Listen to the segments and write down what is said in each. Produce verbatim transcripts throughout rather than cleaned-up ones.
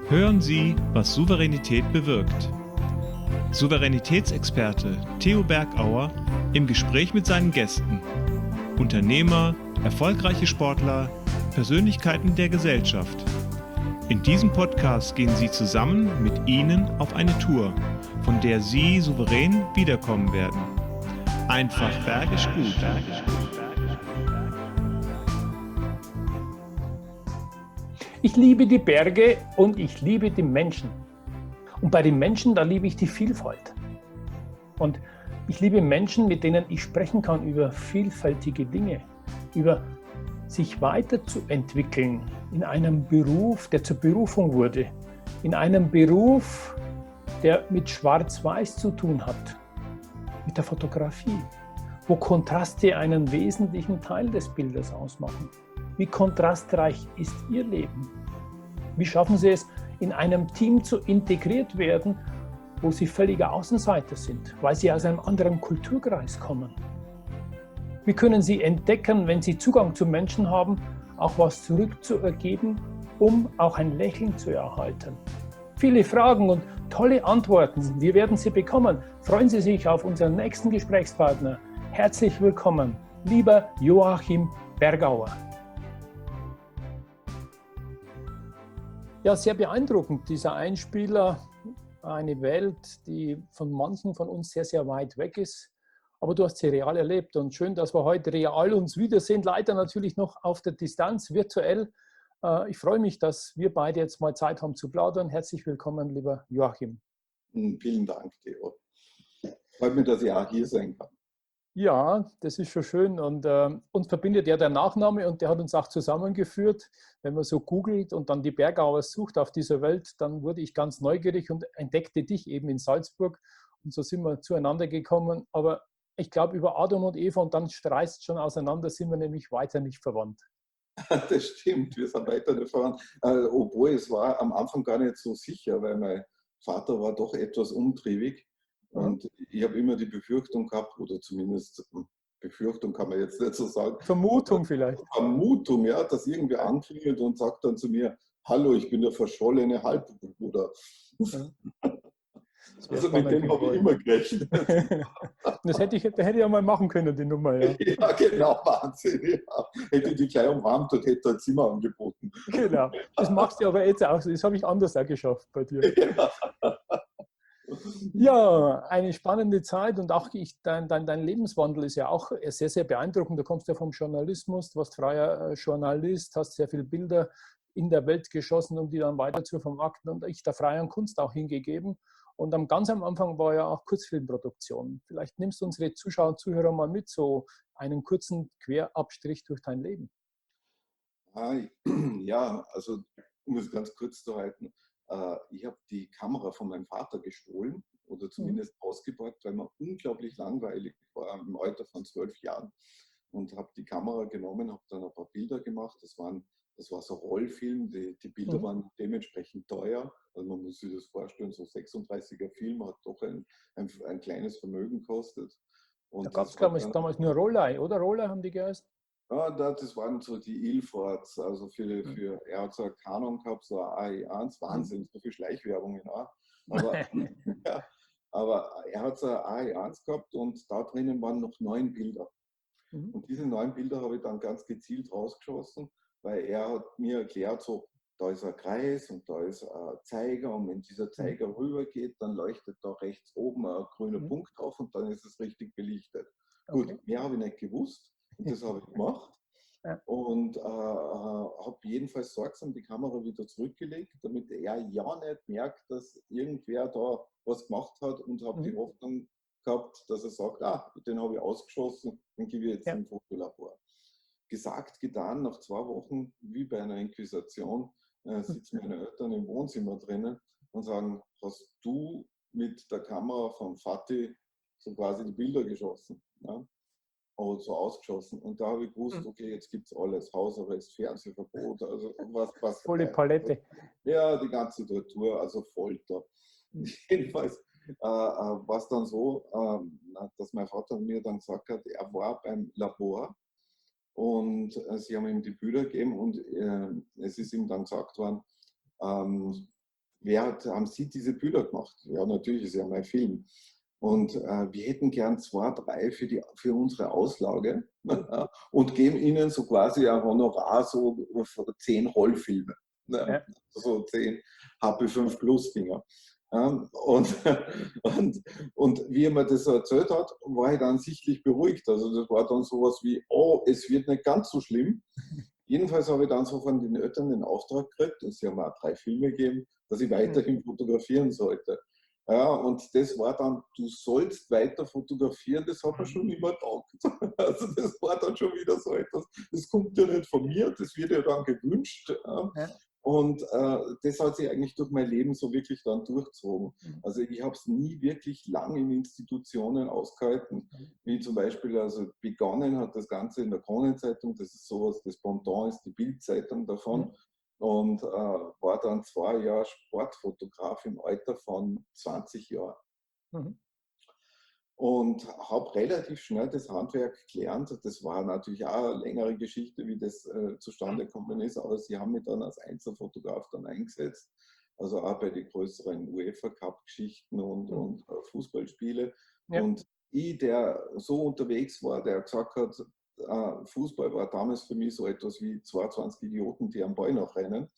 Hören Sie, was Souveränität bewirkt. Souveränitätsexperte Theo Bergauer im Gespräch mit seinen Gästen. Unternehmer, erfolgreiche Sportler, Persönlichkeiten der Gesellschaft. In diesem Podcast gehen Sie zusammen mit Ihnen auf eine Tour, von der Sie souverän wiederkommen werden. Einfach bergisch gut. Ich liebe die Berge und ich liebe die Menschen. Und bei den Menschen, da liebe ich die Vielfalt. Und ich liebe Menschen, mit denen ich sprechen kann über vielfältige Dinge, über sich weiterzuentwickeln in einem Beruf, der zur Berufung wurde, in einem Beruf, der mit Schwarz-Weiß zu tun hat, mit der Fotografie, wo Kontraste einen wesentlichen Teil des Bildes ausmachen. Wie kontrastreich ist Ihr Leben? Wie schaffen Sie es, in einem Team zu integriert werden, wo Sie völlige Außenseiter sind, weil Sie aus einem anderen Kulturkreis kommen? Wie können Sie entdecken, wenn Sie Zugang zu Menschen haben, auch was zurückzuergeben, um auch ein Lächeln zu erhalten? Viele Fragen und tolle Antworten. Wir werden sie bekommen. Freuen Sie sich auf unseren nächsten Gesprächspartner. Herzlich willkommen, lieber Joachim Bergauer. Ja, sehr beeindruckend, dieser Einspieler, eine Welt, die von manchen von uns sehr, sehr weit weg ist. Aber du hast sie real erlebt und schön, dass wir heute real uns wiedersehen. Leider natürlich noch auf der Distanz, virtuell. Ich freue mich, dass wir beide jetzt mal Zeit haben zu plaudern. Herzlich willkommen, lieber Joachim. Vielen Dank, Theo. Freut mich, dass ich auch hier sein kann. Ja, das ist schon schön und äh, uns verbindet ja der Nachname und der hat uns auch zusammengeführt. Wenn man so googelt und dann die Bergauer sucht auf dieser Welt, dann wurde ich ganz neugierig und entdeckte dich eben in Salzburg und so sind wir zueinander gekommen. Aber ich glaube, über Adam und Eva und dann reißt schon auseinander, sind wir nämlich weiter nicht verwandt. Das stimmt, wir sind weiter nicht verwandt. Äh, obwohl es war am Anfang gar nicht so sicher, weil mein Vater war doch etwas umtriebig. Und ich habe immer die Befürchtung gehabt, oder zumindest Befürchtung kann man jetzt nicht so sagen. Vermutung vielleicht. Vermutung, ja, dass irgendwer anklingelt und sagt dann zu mir, hallo, ich bin der verschollene Halbbruder. Ja. Also mit dem habe ich immer gerechnet. Das hätte ich, das hätte ich ja mal machen können, die Nummer. Ja, ja genau, Wahnsinn. Ja. Hätte ich die gleich umarmt und hätte ein Zimmer angeboten. Genau, das machst du aber jetzt auch so. Das habe ich anders auch geschafft bei dir. Ja. Ja, eine spannende Zeit und auch ich, dein, dein, dein Lebenswandel ist ja auch sehr, sehr beeindruckend. Du kommst ja vom Journalismus, du warst freier Journalist, hast sehr viele Bilder in der Welt geschossen, um die dann weiter zu vermarkten und ich der freien Kunst auch hingegeben. Und am, ganz am Anfang war ja auch Kurzfilmproduktion. Vielleicht nimmst du unsere Zuschauer und Zuhörer mal mit, so einen kurzen Querabstrich durch dein Leben. Ja, also um es ganz kurz zu halten. Ich habe die Kamera von meinem Vater gestohlen oder zumindest mhm. ausgeborgt, weil mir unglaublich langweilig war im Alter von zwölf Jahren und habe die Kamera genommen, habe dann ein paar Bilder gemacht. Das, waren, das war so ein Rollfilm, die, die Bilder mhm. waren dementsprechend teuer. Also man muss sich das vorstellen, so sechsunddreißiger Film hat doch ein, ein, ein kleines Vermögen gekostet. Und da gab es damals, damals nur Rollei, oder? Rollei haben die geheißen? Ja, das waren so die Ilfords, also für, für er hat so eine Canon gehabt, so eine A E eins, Wahnsinn, so viel Schleichwerbung in A. Aber, ja, aber er hat so eine A E eins gehabt und da drinnen waren noch neun Bilder. Mhm. Und diese neun Bilder habe ich dann ganz gezielt rausgeschossen, weil er hat mir erklärt, so, da ist ein Kreis und da ist ein Zeiger und wenn dieser Zeiger rübergeht, dann leuchtet da rechts oben ein grüner mhm. Punkt auf und dann ist es richtig belichtet. Okay. Gut, mehr habe ich nicht gewusst. Und das habe ich gemacht ja. und äh, habe jedenfalls sorgsam die Kamera wieder zurückgelegt, damit er ja nicht merkt, dass irgendwer da was gemacht hat und habe mhm. die Hoffnung gehabt, dass er sagt, ah, den habe ich ausgeschossen, den gebe ich jetzt ja. im Fotolabor. Gesagt, getan, nach zwei Wochen, wie bei einer Inquisition, äh, sitzen meine Eltern im Wohnzimmer drinnen und sagen, hast du mit der Kamera von Vati so quasi die Bilder geschossen? Ja? Oder so ausgeschossen. Und da habe ich gewusst, okay, jetzt gibt es alles. Hausarrest, Fernsehverbot, also was, was. Volle Palette. Ja, die ganze Tortur, also Folter. Mhm. Jedenfalls äh, war es dann so, äh, dass mein Vater mir dann gesagt hat, er war beim Labor und äh, sie haben ihm die Bilder gegeben und äh, es ist ihm dann gesagt worden, ähm, wer hat, haben Sie diese Bilder gemacht? Ja, natürlich, ist ja mein Film. Und äh, wir hätten gern zwei, drei für, die, für unsere Auslage und geben Ihnen so quasi ein Honorar so für zehn Rollfilme. Ne? Ja. So zehn H P fünf Plus Dinger. Ähm, und, und, und wie er mir das erzählt hat, war ich dann sichtlich beruhigt. Also das war dann sowas wie, oh, es wird nicht ganz so schlimm. Jedenfalls habe ich dann so von den Eltern den Auftrag gekriegt, und sie haben auch drei Filme gegeben, dass ich weiterhin fotografieren sollte. Ja, und das war dann, du sollst weiter fotografieren, das hat man schon übertaugt. Also das war dann schon wieder so etwas, das kommt ja nicht von mir, das wird ja dann gewünscht. Ja. Und äh, das hat sich eigentlich durch mein Leben so wirklich dann durchgezogen. Also ich habe es nie wirklich lang in Institutionen ausgehalten, wie zum Beispiel, also begonnen hat das Ganze in der Kronenzeitung, das ist sowas, das Pendant ist die Bildzeitung davon. Und äh, war dann zwei Jahre Sportfotograf im Alter von zwanzig Jahren. Mhm. Und habe relativ schnell das Handwerk gelernt. Das war natürlich auch eine längere Geschichte, wie das äh, zustande gekommen ist, aber sie haben mich dann als Einzelfotograf dann eingesetzt. Also auch bei den größeren UEFA-Cup-Geschichten und, mhm. und äh, Fußballspiele. Ja. Und ich, der so unterwegs war, der gesagt hat, Fußball war damals für mich so etwas wie zweiundzwanzig Idioten, die am Ball noch rennen,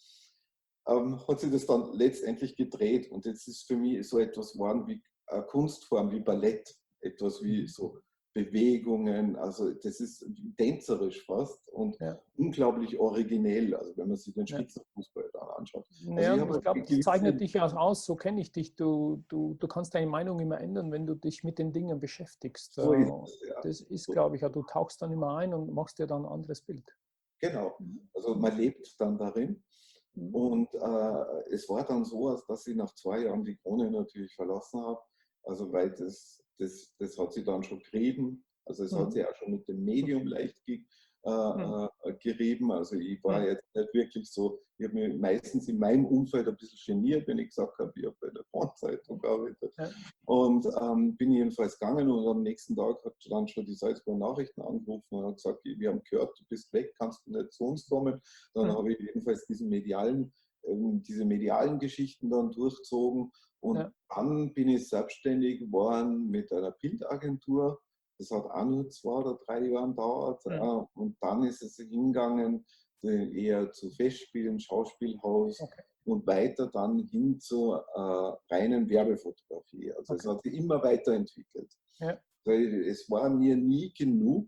ähm, hat sich das dann letztendlich gedreht und jetzt ist für mich so etwas geworden wie eine Kunstform, wie Ballett, etwas wie so Bewegungen, also das ist tänzerisch fast und ja. unglaublich originell, also wenn man sich den Spitzenfußball da anschaut. Ja, also ich, ich glaube, das zeichnet dich ja aus, so kenne ich dich, du, du, du kannst deine Meinung immer ändern, wenn du dich mit den Dingen beschäftigst. So ist es, ja. Das ist, glaube ich, ja, du tauchst dann immer ein und machst dir dann ein anderes Bild. Genau, also man lebt dann darin. Und äh, es war dann so, dass ich nach zwei Jahren die Krone natürlich verlassen habe, also weil das Das, das hat sie dann schon gerieben. Also es mhm. hat sie auch schon mit dem Medium leicht ge, äh, mhm. äh, gerieben. Also ich war mhm. jetzt nicht wirklich so, ich habe mich meistens in meinem Umfeld ein bisschen geniert, wenn ich gesagt habe, ich habe bei der Kronenzeitung gearbeitet. Ja. Und ähm, bin jedenfalls gegangen und am nächsten Tag hat dann schon die Salzburger Nachrichten angerufen und hat gesagt, wir haben gehört, du bist weg, kannst du nicht zu uns kommen. Dann mhm. habe ich jedenfalls diesen medialen, ähm, diese medialen Geschichten dann durchzogen. Und ja. dann bin ich selbstständig geworden mit einer Bildagentur. Das hat auch nur zwei oder drei Jahre gedauert. Ja. Und dann ist es hingegangen eher zu Festspielen, Schauspielhaus okay. und weiter dann hin zur äh, reinen Werbefotografie. Also okay. es hat sich immer weiterentwickelt. Ja. Es war mir nie genug,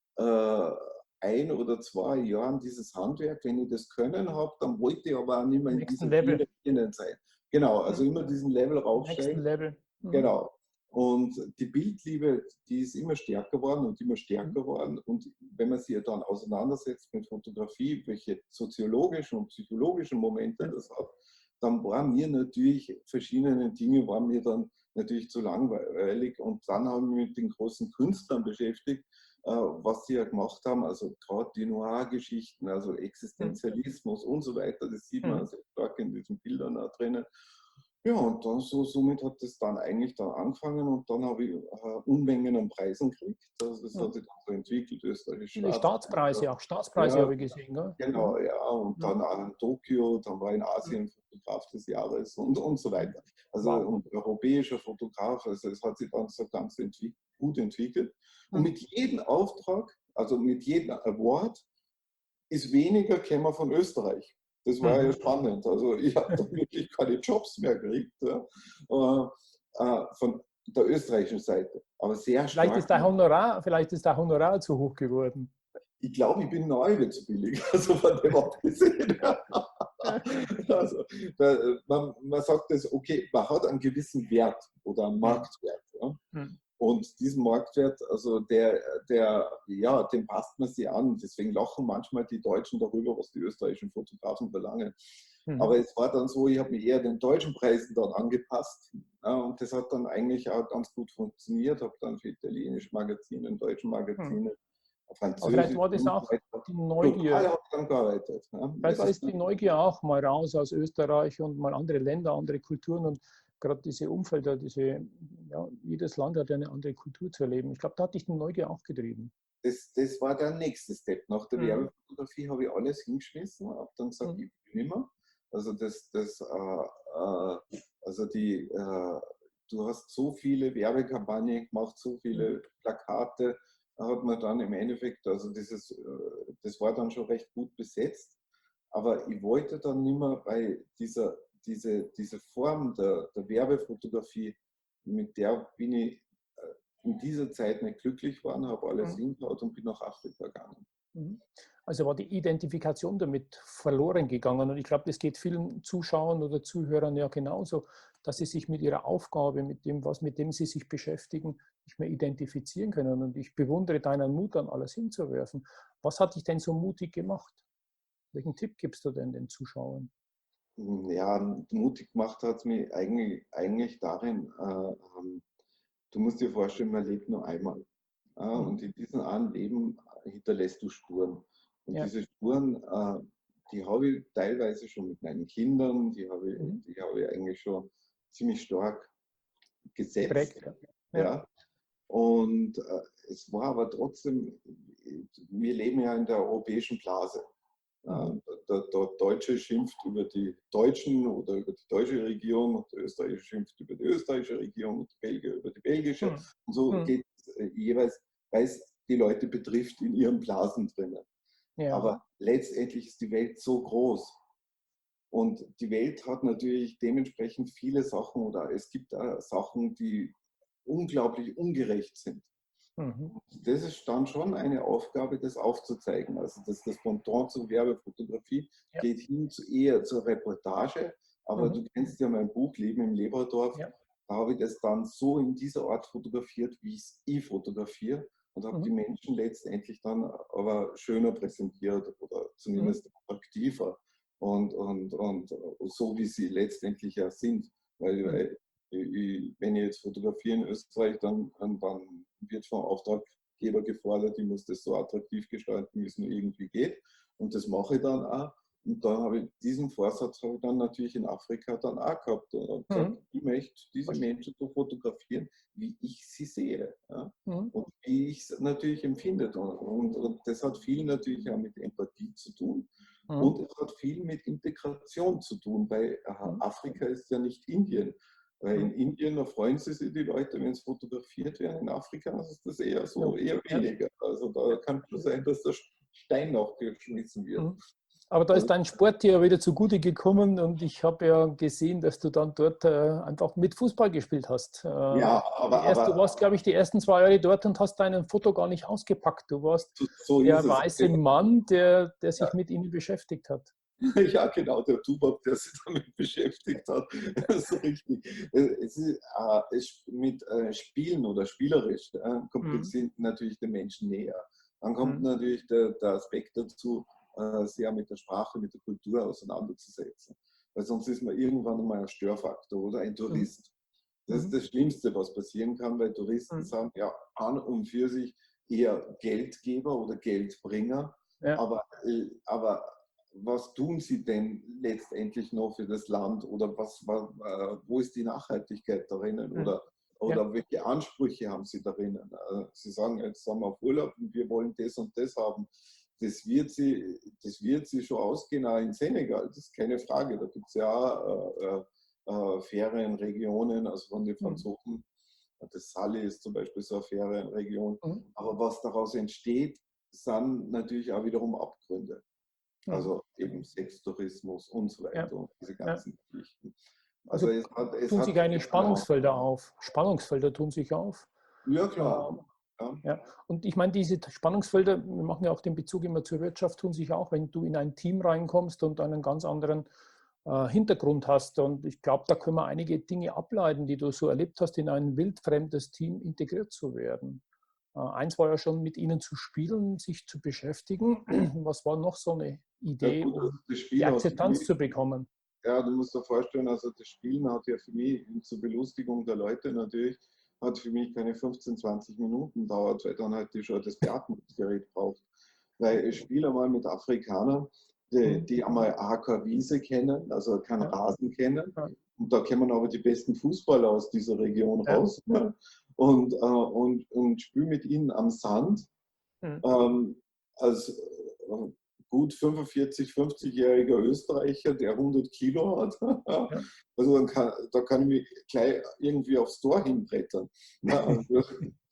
äh, ein oder zwei Jahren dieses Handwerk. Wenn ich das können habe, dann wollte ich aber auch nicht mehr in diesem Level sein. Genau, also immer diesen Level raufsteigen. Level. Mhm. Genau. Und die Bildliebe, die ist immer stärker geworden und immer stärker geworden. Und wenn man sich dann auseinandersetzt mit Fotografie, welche soziologischen und psychologischen Momente das hat, dann waren mir natürlich verschiedene Dinge, waren mir dann natürlich zu langweilig. Und dann habe ich mich mit den großen Künstlern beschäftigt, was sie ja gemacht haben, also gerade die Noir-Geschichten, also Existenzialismus und so weiter, das sieht man sehr stark in diesen Bildern auch drinnen. Ja, und dann so, somit hat das dann eigentlich dann angefangen und dann habe ich äh, Unmengen an Preisen gekriegt. Also das hat sich dann so entwickelt, österreichische Staats Staatspreise, auch Staatspreise ja, habe ich gesehen, gell? Genau, ja, und ja. dann auch in Tokio, dann war in Asien Fotograf des Jahres und, und so weiter. Also wow. und europäischer Fotograf, also es hat sich dann so ganz entwick gut entwickelt. Und mit jedem Auftrag, also mit jedem Award, ist weniger gekommen von Österreich. Das war mhm. ja spannend. Also ich habe da wirklich keine Jobs mehr gekriegt ja, äh, von der österreichischen Seite. Aber sehr stark. Vielleicht ist der Honorar, vielleicht ist der Honorar zu hoch geworden. Ich glaube, ich bin neu wieder zu billig. Also von dem abgesehen. Also, da, man, man sagt das, okay, man hat einen gewissen Wert oder einen Marktwert. Ja. Mhm. Und diesen Marktwert, also der, der, ja, den passt man sich an. Deswegen lachen manchmal die Deutschen darüber, was die österreichischen Fotografen verlangen. Mhm. Aber es war dann so, ich habe mich eher den deutschen Preisen dann angepasst. Ja, und das hat dann eigentlich auch ganz gut funktioniert. Habe dann für italienische Magazine, deutsche Magazine, mhm. französische. Aber vielleicht war das auch die Neugier. Lokal habe ich dann gearbeitet. Ja. Vielleicht war es die Neugier auch mal raus aus Österreich und mal andere Länder, andere Kulturen und gerade diese Umfelder, diese, ja, jedes Land hat ja eine andere Kultur zu erleben. Ich glaube, da hat dich die Neugier auch getrieben. Das, das war der nächste Step. Nach der mhm. Werbefotografie habe ich alles hingeschmissen, habe dann gesagt, mhm. ich will nicht mehr. Also das, das, äh, äh, also die, äh, du hast so viele Werbekampagnen gemacht, so viele Plakate, da hat man dann im Endeffekt, also dieses, äh, das war dann schon recht gut besetzt, aber ich wollte dann nicht mehr bei dieser, diese, diese Form der, der Werbefotografie, mit der bin ich äh, in dieser Zeit nicht glücklich geworden, habe alles Mhm. hingehauen und bin nach Afrika gegangen. Also war die Identifikation damit verloren gegangen. Und ich glaube, das geht vielen Zuschauern oder Zuhörern ja genauso, dass sie sich mit ihrer Aufgabe, mit dem, was mit dem sie sich beschäftigen, nicht mehr identifizieren können. Und ich bewundere deinen Mut, dann alles hinzuwerfen. Was hat dich denn so mutig gemacht? Welchen Tipp gibst du denn den Zuschauern? Ja, mutig gemacht hat es mich eigentlich, eigentlich darin, äh, ähm, du musst dir vorstellen, man lebt nur einmal. Äh, Mhm. und in diesem einen Leben hinterlässt du Spuren. Und Ja. diese Spuren, äh, die habe ich teilweise schon mit meinen Kindern, die habe ich, Mhm. die habe ich eigentlich schon ziemlich stark gesetzt. Geprägt. Ja. Ja. Und äh, es war aber trotzdem, wir leben ja in der europäischen Blase. Ja, Mhm. der, der Deutsche schimpft über die Deutschen oder über die deutsche Regierung und der Österreicher schimpft über die österreichische Regierung und die Belgier über die belgische. Mhm. Und so Mhm. geht es äh, jeweils, weil es die Leute betrifft, in ihren Blasen drinnen. Ja. Aber letztendlich ist die Welt so groß. Und die Welt hat natürlich dementsprechend viele Sachen oder es gibt da Sachen, die unglaublich ungerecht sind. Mhm. Das ist dann schon eine Aufgabe, das aufzuzeigen. Also das, das Pendant zur Werbefotografie Ja. geht hin zu, eher zur Reportage. Aber Mhm. du kennst ja mein Buch Leben im Leberdorf. Ja. Da habe ich das dann so in dieser Art fotografiert, wie ich es eh fotografiere. Und habe Mhm. die Menschen letztendlich dann aber schöner präsentiert oder zumindest attraktiver. Und, und, und so, wie sie letztendlich ja sind. Weil, weil ich, wenn ich jetzt fotografiere in Österreich, dann, dann wird vom Auftraggeber gefordert, ich muss das so attraktiv gestalten, wie es nur irgendwie geht. Und das mache ich dann auch. Und dann habe ich diesen Vorsatz habe ich dann natürlich in Afrika dann auch gehabt. Und habe gesagt, Mhm. ich möchte diese Menschen so fotografieren, wie ich sie sehe. Ja? Mhm. Und wie ich es natürlich empfinde. Und, und, und das hat viel natürlich auch mit Empathie zu tun. Mhm. Und es hat viel mit Integration zu tun, weil Mhm. Afrika ist ja nicht Indien. Weil in Mhm. Indien, da freuen sie sich die Leute, wenn es fotografiert werden. In Afrika ist das eher so, Ja. eher weniger. Also da kann schon sein, dass der Stein noch geschmissen wird. Mhm. Aber da ist Also, dein Sport dir ja wieder zugute gekommen und ich habe ja gesehen, dass du dann dort äh, einfach mit Fußball gespielt hast. Äh, ja, die aber, erst, du aber warst, glaube ich, die ersten zwei Jahre dort und hast dein Foto gar nicht ausgepackt. Du warst so, so ist der es. weiße Mann, der, der sich Ja. mit ihnen beschäftigt hat. Ja, genau, der Tubab, der sich damit beschäftigt hat. Das ist richtig. Es ist, äh, es mit äh, Spielen oder spielerisch äh, kommt Mhm. sind natürlich den Menschen näher. Dann kommt Mhm. natürlich der, der Aspekt dazu, äh, sehr mit der Sprache, mit der Kultur auseinanderzusetzen. Weil sonst ist man irgendwann einmal ein Störfaktor oder ein Tourist. Das ist Mhm. das Schlimmste, was passieren kann, weil Touristen Mhm. sind ja an und für sich eher Geldgeber oder Geldbringer. Ja. Aber, äh, aber was tun sie denn letztendlich noch für das Land oder was, was, äh, wo ist die Nachhaltigkeit darin oder, oder Ja. welche Ansprüche haben sie darin? Äh, sie sagen, jetzt sind wir auf Urlaub und wir wollen das und das haben. Das wird sie, das wird sie schon ausgehen, auch in Senegal, das ist keine Frage. Da gibt es ja auch äh, äh, Ferienregionen, also von den Franzosen. Das Sali ist zum Beispiel so eine Ferienregion. Mhm. Aber was daraus entsteht, sind natürlich auch wiederum Abgründe. Also eben Sextourismus und so weiter Ja. und diese Ja. ganzen Geschichten. Also Also es hat, es tun hat sich eigentlich Spannungsfelder auf. Spannungsfelder tun sich auf. ja klar. Ähm, Ja. Ja, und ich meine, diese Spannungsfelder, wir machen ja auch den Bezug immer zur Wirtschaft, tun sich auch, wenn du in ein Team reinkommst und einen ganz anderen äh, Hintergrund hast. Und ich glaube, da können wir einige Dinge ableiten, die du so erlebt hast, in ein wildfremdes Team integriert zu werden. Äh, eins war ja schon, mit ihnen zu spielen, sich zu beschäftigen. Was war noch so eine Ja Idee, gut, also um das die Spiel hat für Akzeptanz mich, zu bekommen? ja, du musst dir vorstellen, also das Spielen hat ja für mich zur Belustigung der Leute natürlich, hat für mich keine fünfzehn, zwanzig Minuten dauert, weil dann halt die schon das Beatmungsgerät braucht. Weil ich spiele einmal mit Afrikanern, die, Mhm. die einmal A K Wiese kennen, also keinen Ja. Rasen kennen. Ja. Und da kommen aber die besten Fußballer aus dieser Region Ja. raus. Ne? Und, äh, und, und spiele mit ihnen am Sand. Mhm. Ähm, als äh, gut fünfundvierzig, fünfzigjähriger Österreicher, der hundert Kilo hat. Ja. Also dann kann, da kann ich mich gleich irgendwie aufs Tor hinbrettern. Ja, also,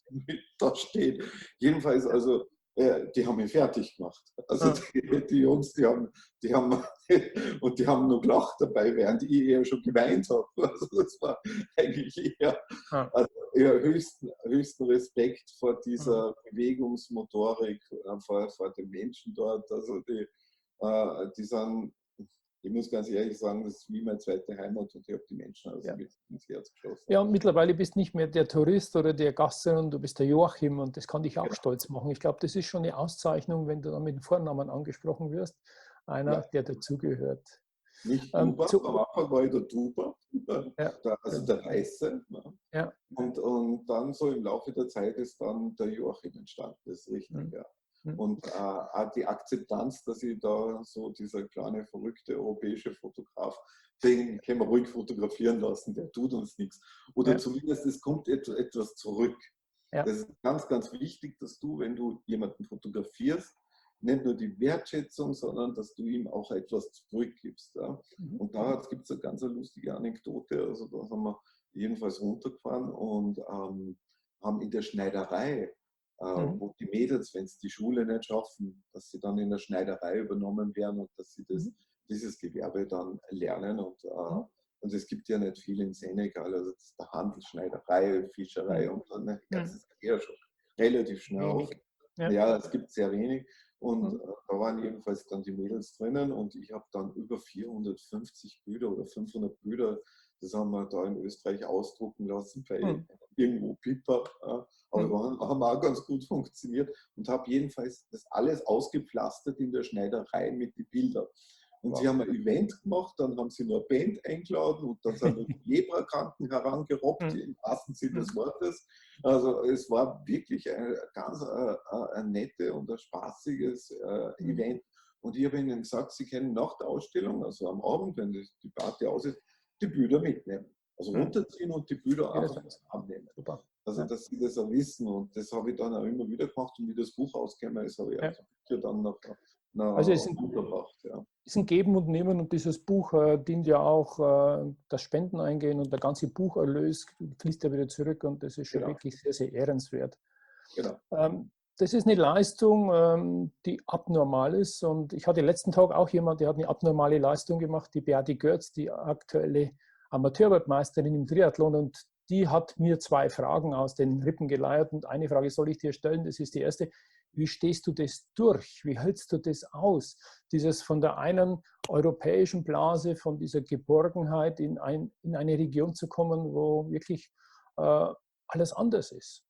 da steht. Jedenfalls, also, äh, die haben mich fertig gemacht. Also Ja. die, die Jungs, die haben, die haben, und die haben nur gelacht dabei, während ich eher schon geweint habe. Also das war eigentlich eher, Ja. also eher höchsten, höchsten Respekt vor dieser Bewegungsmotorik, äh, vor, vor den Menschen dort. Also die, äh, die sind, ich muss ganz ehrlich sagen, das ist wie meine zweite Heimat und ich habe die Menschen also Ja. mit ins Herz geschlossen. Ja, und mittlerweile bist du nicht mehr der Tourist oder der Gast, sondern du bist der Joachim und das kann dich auch Genau. stolz machen. Ich glaube, das ist schon eine Auszeichnung, wenn du dann mit dem Vornamen angesprochen wirst. Einer, Ja. der dazugehört. Nicht Ähm, Duba, zu, am Anfang war ich der Duba, ja, der, also der Weiße. ja, Und, und dann so im Laufe der Zeit ist dann der Joachim entstanden, das ist richtig, Mhm. ja. Mhm. Und äh, auch die Akzeptanz, dass ich da so dieser kleine, verrückte europäische Fotograf, den können wir ruhig fotografieren lassen, der tut uns nichts. Oder Ja. zumindest es kommt et etwas zurück. Ja. Das ist ganz, ganz wichtig, dass du, wenn du jemanden fotografierst, nicht nur die Wertschätzung, sondern dass du ihm auch etwas zurückgibst. Ja. Mhm. Und da gibt es eine ganz lustige Anekdote. Also da haben wir jedenfalls runtergefahren und ähm, haben in der Schneiderei, äh, Mhm. wo die Mädels, wenn es die Schule nicht schaffen, dass sie dann in der Schneiderei übernommen werden und dass sie das, Mhm. dieses Gewerbe dann lernen. Und, äh, Mhm. und es gibt ja nicht viel in Senegal, also das ist der Handel, Schneiderei, Fischerei Mhm. und dann ne, Mhm. das ist eher schon relativ schnell auf. Wenig. Ja. Ja, es gibt sehr wenig. Und Mhm. äh, da waren jedenfalls dann die Mädels drinnen und ich habe dann über vierhundertfünfzig Bilder oder fünfhundert Bilder, das haben wir da in Österreich ausdrucken lassen, bei Mhm. irgendwo Pipa. Ja. Aber Mhm. wir haben, haben auch ganz gut funktioniert und habe jedenfalls das alles ausgepflastert in der Schneiderei mit den Bildern. Und Wow. sie haben ein Event gemacht, dann haben sie nur eine Band eingeladen und dann sind die Leprakranken herangerobbt, Mhm. im wahrsten Sinne des Mhm. Wortes. Also es war wirklich ein ganz äh, ein nette und ein spaßiges äh, Mhm. Event. Und ich habe ihnen gesagt, sie können nach der Ausstellung, also am Abend, wenn die, die Party aus ist, die Bilder mitnehmen. Also Mhm. runterziehen und die Bilder Ja, einfach das ist abnehmen. super. Also Ja. dass sie das auch wissen. Und das habe ich dann auch immer wieder gemacht. Und wie das Buch ausgekommen ist, habe ich Ja. also Bücher dann noch, noch Also es ist ein, untergebracht. Ja. ist ein Geben und Nehmen und dieses Buch äh, dient ja auch äh, das Spenden eingehen und der ganze Bucherlös fließt ja wieder zurück und das ist schon Genau, wirklich sehr, sehr ehrenswert. genau. Ähm, das ist eine Leistung, ähm, die abnormal ist und ich hatte letzten Tag auch jemand, der hat eine abnormale Leistung gemacht, die Beate Görz, die aktuelle Amateurweltmeisterin im Triathlon und die hat mir zwei Fragen aus den Rippen geleiert und eine Frage soll ich dir stellen, das ist die erste. Wie stehst du das durch? Wie hältst du das aus? Dieses von der einen europäischen Blase, von dieser Geborgenheit in, ein, in eine Region zu kommen, wo wirklich äh, alles anders ist.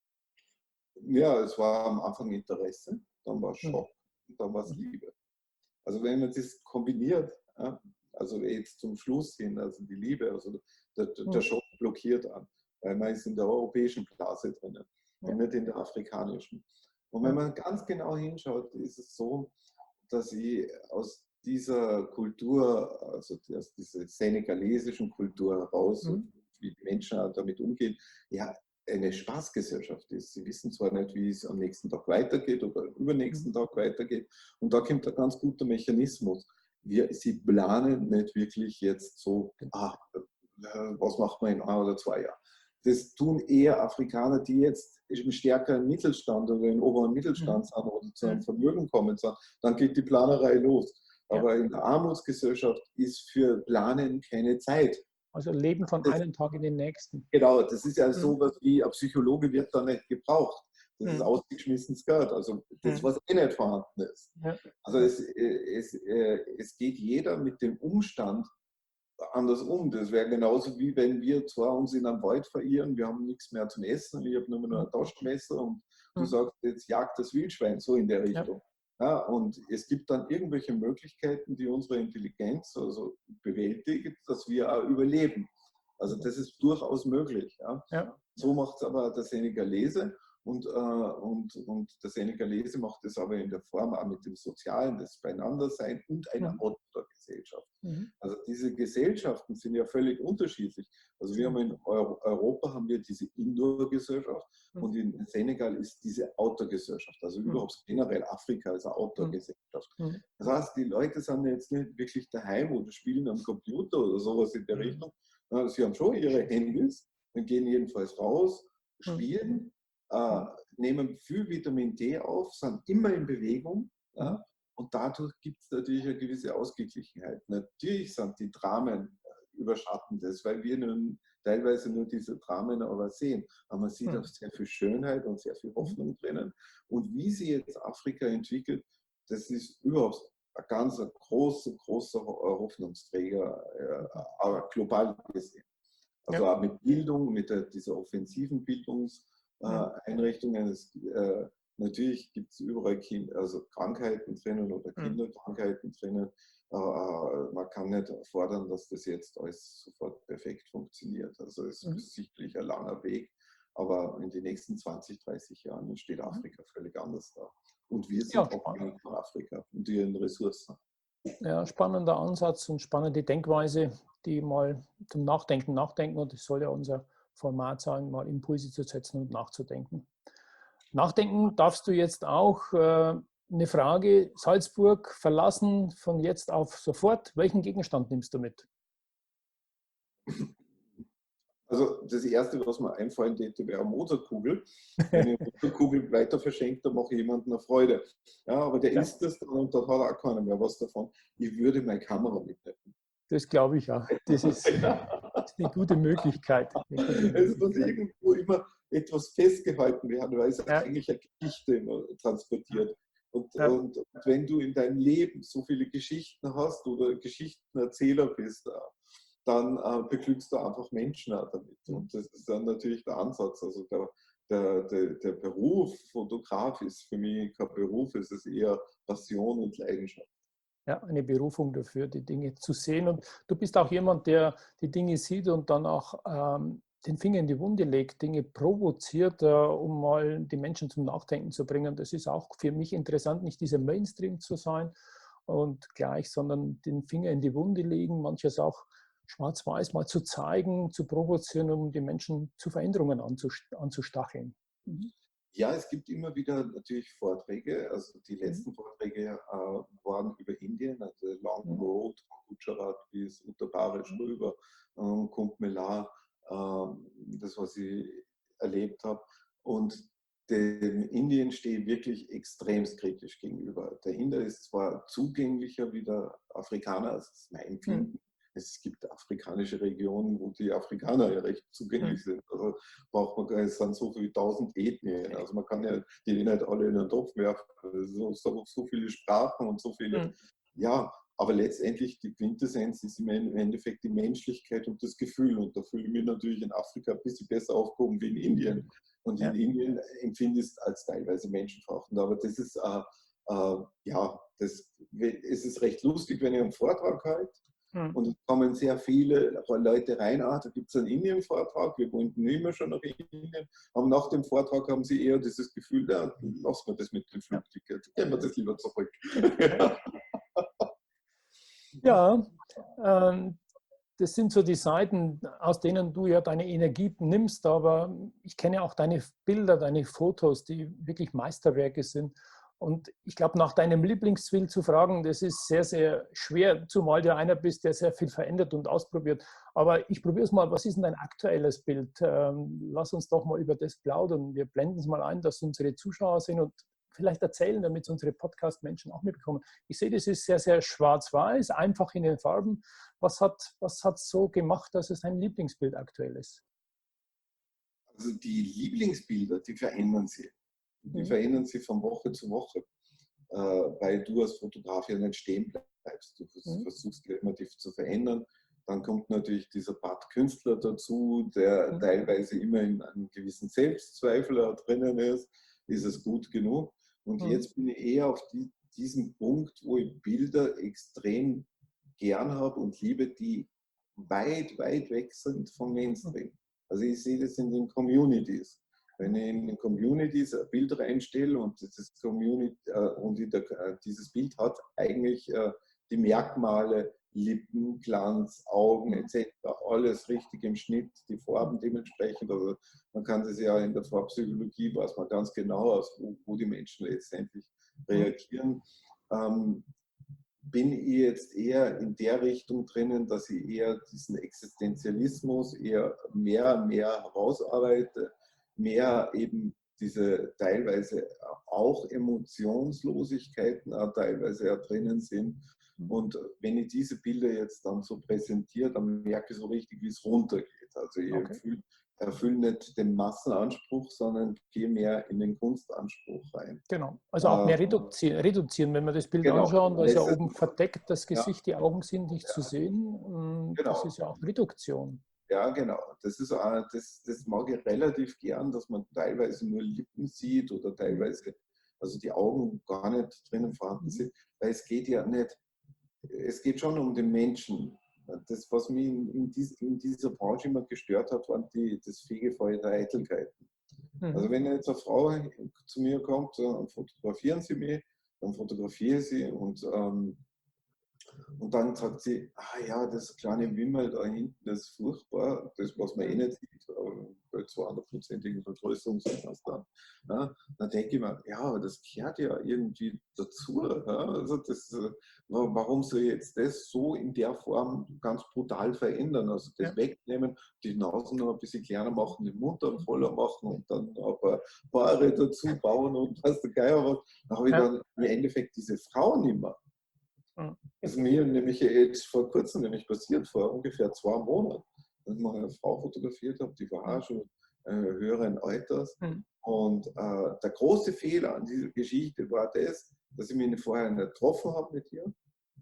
Ja, es war am Anfang Interesse, dann war es Mhm. Schock und dann war es Mhm. Liebe. Also wenn man das kombiniert, ja, also jetzt zum Schluss hin, also die Liebe, also der, der Mhm. Schock blockiert an, weil man ist in der europäischen Blase drinnen Ja. und nicht in der afrikanischen. Und wenn man ganz genau hinschaut, ist es so, dass ich aus dieser Kultur, also aus dieser senegalesischen Kultur heraus, Mhm. wie die Menschen damit umgehen, ja, eine Spaßgesellschaft ist. Sie wissen zwar nicht, wie es am nächsten Tag weitergeht oder am übernächsten Mhm. Tag weitergeht. Und da kommt ein ganz guter Mechanismus. Wir, sie planen nicht wirklich jetzt so, ah, was macht man in ein oder zwei Jahren. Das tun eher Afrikaner, die jetzt im stärkeren Mittelstand oder im oberen Mittelstand Mhm. sind oder zu einem Mhm. Vermögen kommen sind. Dann geht die Planerei los. Ja. Aber in der Armutsgesellschaft ist für Planen keine Zeit. Also Leben von Das, einem Tag in den nächsten. genau, das ist ja Mhm. sowas wie, ein Psychologe wird da nicht gebraucht. Das ist Mhm. ausgeschmissenes Geld. Also das, Mhm. was eh nicht vorhanden ist. Ja. Also es, es, es geht jeder mit dem Umstand anders um. Das wäre genauso wie wenn wir zwar uns in einem Wald verirren, wir haben nichts mehr zum Essen, ich habe nur noch ein Taschenmesser und du Mhm. sagst, jetzt jagt das Wildschwein, so in der Ja. Richtung. Ja, und es gibt dann irgendwelche Möglichkeiten, die unsere Intelligenz also bewältigt, dass wir auch überleben. Also das ist durchaus möglich. Ja. Ja. So macht es aber der Senegalese und, äh, und, und der Senegalese macht es aber in der Form auch mit dem Sozialen, das Beieinandersein und einer Mhm. Autorität. Gesellschaft. Mhm. Also diese Gesellschaften sind ja völlig unterschiedlich. Also wir haben in Europa haben wir diese Indoor-Gesellschaft Mhm. und in Senegal ist diese Outdoor-Gesellschaft. Also überhaupt generell Afrika ist eine Outdoor-Gesellschaft. Mhm. Das heißt, die Leute sind jetzt nicht wirklich daheim oder spielen am Computer oder sowas in der Mhm. Richtung. Sie haben schon ihre Handys und gehen jedenfalls raus, Mhm. spielen, äh, nehmen viel Vitamin D auf, sind immer in Bewegung. Ja? Mhm. Und dadurch gibt es natürlich eine gewisse Ausgeglichenheit. Natürlich sind die Dramen überschatten das, weil wir nun teilweise nur diese Dramen aber sehen. Aber man sieht Mhm. auch sehr viel Schönheit und sehr viel Hoffnung drinnen. Und wie sich jetzt Afrika entwickelt, das ist überhaupt ein ganz großer, großer Hoffnungsträger, äh, global gesehen. Also Ja. auch mit Bildung, mit der, dieser offensiven Bildungseinrichtungen. Äh, äh, natürlich gibt es überall kind, also Krankheiten drinnen oder Kinderkrankheiten drinnen. Äh, man kann nicht fordern, dass das jetzt alles sofort perfekt funktioniert. Also es Mhm. ist sicherlich ein langer Weg. Aber in den nächsten zwanzig, dreißig Jahren steht Afrika völlig anders da. Und wir sind Ja, abhängig von Afrika und ihren Ressourcen. Ja, spannender Ansatz und spannende Denkweise, die mal zum Nachdenken nachdenken, und das soll ja unser Format sein, mal Impulse zu setzen und nachzudenken. Nachdenken darfst du jetzt auch. Äh, eine Frage: Salzburg verlassen von jetzt auf sofort. Welchen Gegenstand nimmst du mit? Also das Erste, was mir einfallen täte, wäre eine Motorkugel. Wenn ich eine Motorkugel weiter verschenke, dann mache ich jemandem eine Freude. Ja, aber der Ja. isst das dann und da hat auch keiner mehr was davon. Ich würde meine Kamera mitnehmen. Das glaube ich auch. Das ist, das ist eine gute Möglichkeit. Eine gute Es muss Möglichkeit. irgendwo immer etwas festgehalten werden, weil es Ja. eigentlich eine Geschichte immer transportiert. Und, Ja. und, und wenn du in deinem Leben so viele Geschichten hast oder Geschichtenerzähler bist, dann äh, beglückst du einfach Menschen auch damit. Und das ist dann natürlich der Ansatz. Also der, der, der, der Beruf Fotograf ist für mich kein Beruf, es ist eher Passion und Leidenschaft. Ja, eine Berufung dafür, die Dinge zu sehen. Und du bist auch jemand, der die Dinge sieht und dann auch ähm, den Finger in die Wunde legt, Dinge provoziert, äh, um mal die Menschen zum Nachdenken zu bringen. Das ist auch für mich interessant, nicht dieser Mainstream zu sein und gleich, sondern den Finger in die Wunde legen, manches auch schwarz-weiß mal zu zeigen, zu provozieren, um die Menschen zu Veränderungen anzustacheln. Mhm. Ja, es gibt immer wieder natürlich Vorträge. Also die letzten mhm. Vorträge äh, waren über Indien, also Long mhm. Road von Gujarat bis Uttar Pradesh mhm. rüber, ähm, Kumbh Mela, äh, das, was ich erlebt habe. Und dem Indien stehe ich wirklich extremst kritisch gegenüber. Der Inder ist zwar zugänglicher wie der Afrikaner, das ist mein Empfinden. Mhm. Es gibt afrikanische Regionen, wo die Afrikaner ja recht zugänglich sind. Also braucht man gar nicht, es sind so viele tausend Ethnien. Also man kann ja die nicht alle in den Topf werfen. So, so, so viele Sprachen und so viele. Mhm. Ja, aber letztendlich die Quintessenz ist im Endeffekt die Menschlichkeit und das Gefühl. Und da fühle ich mich natürlich in Afrika ein bisschen besser aufgehoben wie in Indien. Und ja. in Indien empfinde ich es als teilweise menschenverachtend. Aber das ist, äh, äh, ja, das, es ist recht lustig, wenn ich einen Vortrag halte. Und es kommen sehr viele Leute rein, ah, da gibt es einen Indien-Vortrag, wir wollten immer schon nach Indien. Aber nach dem Vortrag haben sie eher dieses Gefühl, ja, lassen wir das mit dem Flugticket, gehen wir das lieber zurück. Ja, ähm, das sind so die Seiten, aus denen du ja deine Energie nimmst, aber ich kenne auch deine Bilder, deine Fotos, die wirklich Meisterwerke sind. Und ich glaube, nach deinem Lieblingsbild zu fragen, das ist sehr, sehr schwer, zumal du einer bist, der sehr viel verändert und ausprobiert. Aber ich probiere es mal, was ist denn dein aktuelles Bild? Ähm, lass uns doch mal über das plaudern. Wir blenden es mal ein, dass unsere Zuschauer sind und vielleicht erzählen, damit unsere Podcast-Menschen auch mitbekommen. Ich sehe, das ist sehr, sehr schwarz-weiß, einfach in den Farben. Was hat was hat so gemacht, dass es dein Lieblingsbild aktuell ist? Also die Lieblingsbilder, die verändern sich. Die mhm. verändern sich von Woche zu Woche, äh, weil du als Fotograf ja nicht stehen bleibst. Du mhm. versuchst immer dich zu verändern. Dann kommt natürlich dieser Part Künstler dazu, der mhm. teilweise immer in einem gewissen Selbstzweifel drinnen ist. Ist es gut genug? Und mhm. jetzt bin ich eher auf die, diesem Punkt, wo ich Bilder extrem gern habe und liebe, die weit, weit weg sind vom Mainstream. Also ich sehe das in den Communities. Wenn ich in den Communities ein Bild reinstelle und, das Community, äh, und der, äh, dieses Bild hat eigentlich äh, die Merkmale, Lippen, Glanz, Augen et cetera, alles richtig im Schnitt, die Farben dementsprechend. Also man kann das ja in der Farbpsychologie, weiß man ganz genau aus, wo, wo die Menschen letztendlich reagieren. Ähm, bin ich jetzt eher in der Richtung drinnen, dass ich eher diesen Existenzialismus eher mehr, mehr herausarbeite, mehr eben diese teilweise auch Emotionslosigkeiten auch teilweise ja drinnen sind. Und wenn ich diese Bilder jetzt dann so präsentiere, dann merke ich so richtig, wie es runtergeht. Also ich Okay. erfülle nicht den Massenanspruch, sondern gehe mehr in den Kunstanspruch rein. Genau, also auch mehr Ähm, reduzieren, reduzieren, wenn wir das Bild genau. anschauen, da ist ja Das ist, oben verdeckt das ja, Gesicht, die Augen sind nicht ja, zu sehen. Das genau. ist ja auch Reduktion. Ja, genau. Das ist auch, das, das mag ich relativ gern, dass man teilweise nur Lippen sieht oder teilweise, also die Augen gar nicht drinnen vorhanden sind, weil es geht ja nicht, es geht schon um den Menschen. Das, was mich in, in, dies, in dieser Branche immer gestört hat, waren die, das Fegefeuer der Eitelkeiten. Mhm. Also wenn jetzt eine Frau zu mir kommt und fotografieren Sie mich, dann fotografiere ich sie und ähm, Und dann sagt sie, ah ja, das kleine Wimmel da hinten, das ist furchtbar, das, was man eh nicht sieht, bei zweihundertprozentigen Vergrößerung sieht man es dann. Ja, dann denke ich mir, ja, aber das gehört ja irgendwie dazu. Ja, also das, warum soll ich jetzt das so in der Form ganz brutal verändern? Also das Ja. wegnehmen, die Nase noch ein bisschen kleiner machen, den Mund dann voller machen und dann ein paar Haare dazu bauen und was der Geier was. Dann habe ich Ja. dann im Endeffekt diese Frau nicht mehr. Das ist mir nämlich jetzt vor kurzem nämlich passiert, vor ungefähr zwei Monaten, dass ich mal eine Frau fotografiert habe, die war auch schon äh, höheren Alters. Mhm. Und äh, der große Fehler an dieser Geschichte war das, dass ich mich vorher nicht getroffen habe mit ihr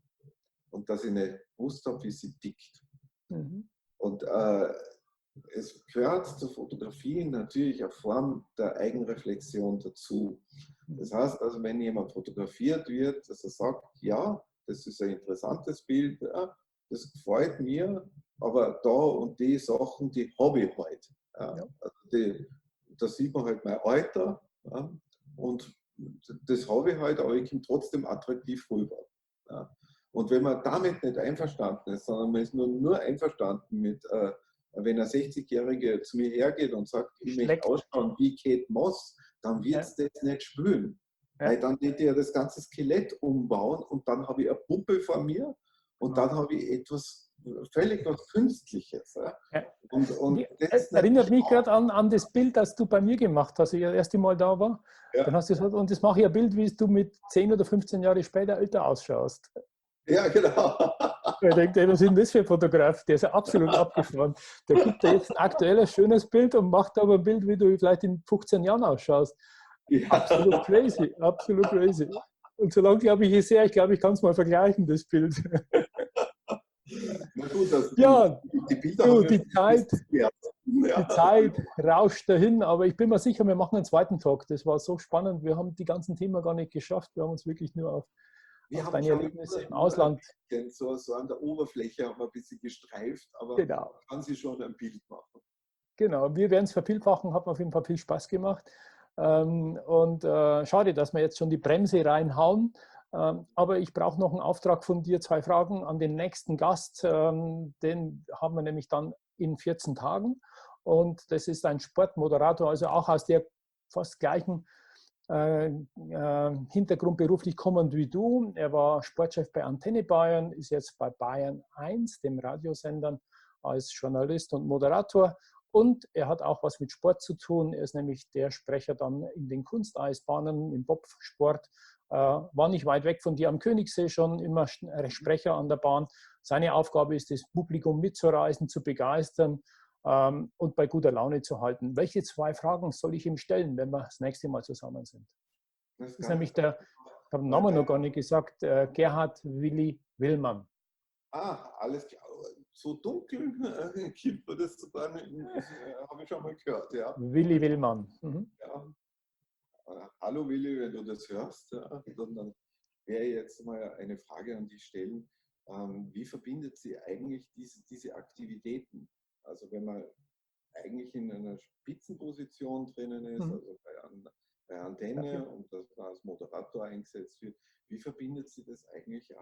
und dass ich nicht gewusst habe, wie sie tickt. Mhm. Und äh, es gehört zur Fotografie natürlich eine Form der Eigenreflexion dazu. Das heißt also, wenn jemand fotografiert wird, dass er sagt, ja, das ist ein interessantes Bild, ja, das gefällt mir, aber da und die Sachen, die habe ich halt. Ja. Ja. Also die, da sieht man halt mein Alter, ja, und das habe ich halt, aber ich komme trotzdem attraktiv rüber. Ja. Und wenn man damit nicht einverstanden ist, sondern man ist nur, nur einverstanden mit, äh, wenn ein sechzigjähriger zu mir hergeht und sagt, ich möchte ausschauen wie Kate Moss, dann wird es ja. das nicht spüren. Ja. Weil dann wird ja das ganze Skelett umbauen und dann habe ich eine Puppe vor mir und dann habe ich etwas völlig was Künstliches. Ja. Ja. Und, und das erinnert mich gerade an, an das Bild, das du bei mir gemacht hast, als ich das erste Mal da war. Ja. Dann hast du gesagt, und das mache ich ein Bild, wie du mit zehn oder fünfzehn Jahre später älter ausschaust. Ja, genau. Ich denke, ey, was ist denn das für ein Fotograf? Der ist ja absolut abgefahren. Der gibt da jetzt ein aktuelles, schönes Bild und macht aber ein Bild, wie du vielleicht in fünfzehn Jahren ausschaust. Ja. Absolut crazy, absolut crazy. Und solange glaube ich, ich sehe, ich glaube, ich kann es mal vergleichen, das Bild. Na gut, also ja, die, die, Bilder du, haben die, Zeit, ja. die Zeit rauscht dahin, aber ich bin mir sicher, wir machen einen zweiten Talk. Das war so spannend. Wir haben die ganzen Themen gar nicht geschafft. Wir haben uns wirklich nur auf Wir auf haben deine Erlebnisse im nur Ausland. Bisschen, so, so an der Oberfläche haben wir ein bisschen gestreift, aber genau. man kann sich schon ein Bild machen. Genau, wir werden es vervielfachen, hat mir auf jeden Fall viel Spaß gemacht. Ähm, und äh, schade, dass wir jetzt schon die Bremse reinhauen. Ähm, aber ich brauche noch einen Auftrag von dir, zwei Fragen an den nächsten Gast. Ähm, den haben wir nämlich dann in vierzehn Tagen. Und das ist ein Sportmoderator, also auch aus der fast gleichen Äh, äh, Hintergrund beruflich kommend wie du. Er war Sportchef bei Antenne Bayern, ist jetzt bei Bayern eins, dem Radiosendern, als Journalist und Moderator. Und er hat auch was mit Sport zu tun. Er ist nämlich der Sprecher dann in den Kunsteisbahnen, im Bobsport. Äh, war nicht weit weg von dir am Königssee schon, immer Sprecher an der Bahn. Seine Aufgabe ist es, das Publikum mitzureisen, zu begeistern ähm, und bei guter Laune zu halten. Welche zwei Fragen soll ich ihm stellen, wenn wir das nächste Mal zusammen sind? Das ist nämlich der, ich habe den Namen noch gar nicht gesagt, äh, Gerhard Willi Willmann. Ah, alles klar. So dunkel äh, gibt man das sogar nicht, äh, habe ich schon mal gehört. Ja. Willi Willmann. Mhm. Ja. Äh, hallo Willi, wenn du das hörst, ja, dann, dann wäre jetzt mal eine Frage an dich stellen. Ähm, wie verbindet sie eigentlich diese, diese Aktivitäten? Also wenn man eigentlich in einer Spitzenposition drinnen ist, mhm. also bei, an, bei Antenne ja. und dass man als Moderator eingesetzt wird, wie verbindet sie das eigentlich auch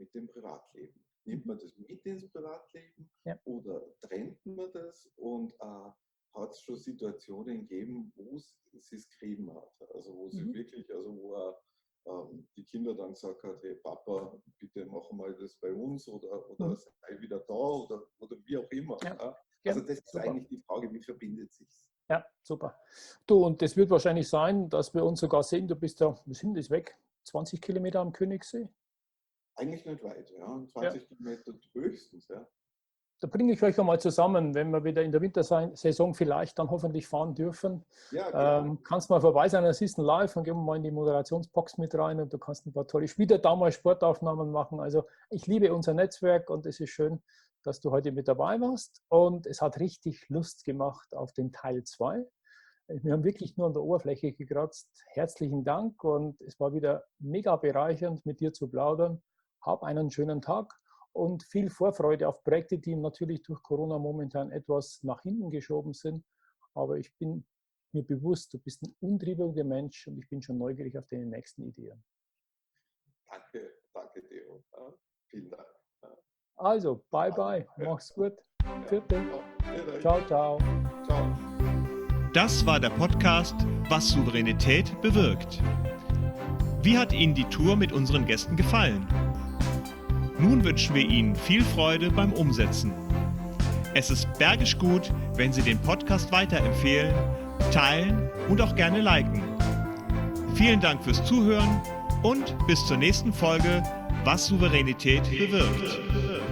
mit dem Privatleben? Nimmt man das mit ins Privatleben Ja. oder trennt man das? Und äh, hat es schon Situationen gegeben, wo es es geschrieben hat? Also wo sie Mhm. wirklich, also wo er, ähm, die Kinder dann gesagt hat, hey Papa, bitte mach mal das bei uns oder, oder Mhm. sei wieder da oder, oder wie auch immer. Ja. Ja? Ja, Also das ist super. eigentlich die Frage, wie verbindet sich's? Ja, super. Du, und das wird wahrscheinlich sein, dass wir uns sogar sehen, du bist ja, wir sind das weg, zwanzig Kilometer am Königssee. Eigentlich nicht weit, ja. Ja. zwanzig Kilometer höchstens, ja. Da bringe ich euch einmal zusammen, wenn wir wieder in der Wintersaison vielleicht dann hoffentlich fahren dürfen. Ja, genau. Ähm, kannst mal vorbei sein, das ist ein Live, dann gehen wir mal in die Moderationsbox mit rein und du kannst ein paar tolle Spiele da mal Sportaufnahmen machen. Also ich liebe unser Netzwerk und es ist schön, dass du heute mit dabei warst. Und es hat richtig Lust gemacht auf den Teil zwei. Wir haben wirklich nur an der Oberfläche gekratzt. Herzlichen Dank und es war wieder mega bereichernd, mit dir zu plaudern. Hab einen schönen Tag und viel Vorfreude auf Projekte, die natürlich durch Corona momentan etwas nach hinten geschoben sind. Aber ich bin mir bewusst, du bist ein untriebiger Mensch und ich bin schon neugierig auf deine nächsten Ideen. Danke, danke Theo. Ja, vielen Dank. Ja. Also, bye bye, mach's gut. Vierte. Ja, Ciao, ciao. Ciao. Das war der Podcast Was Souveränität bewirkt. Wie hat Ihnen die Tour mit unseren Gästen gefallen? Nun wünschen wir Ihnen viel Freude beim Umsetzen. Es ist bergisch gut, wenn Sie den Podcast weiterempfehlen, teilen und auch gerne liken. Vielen Dank fürs Zuhören und bis zur nächsten Folge Was Souveränität bewirkt.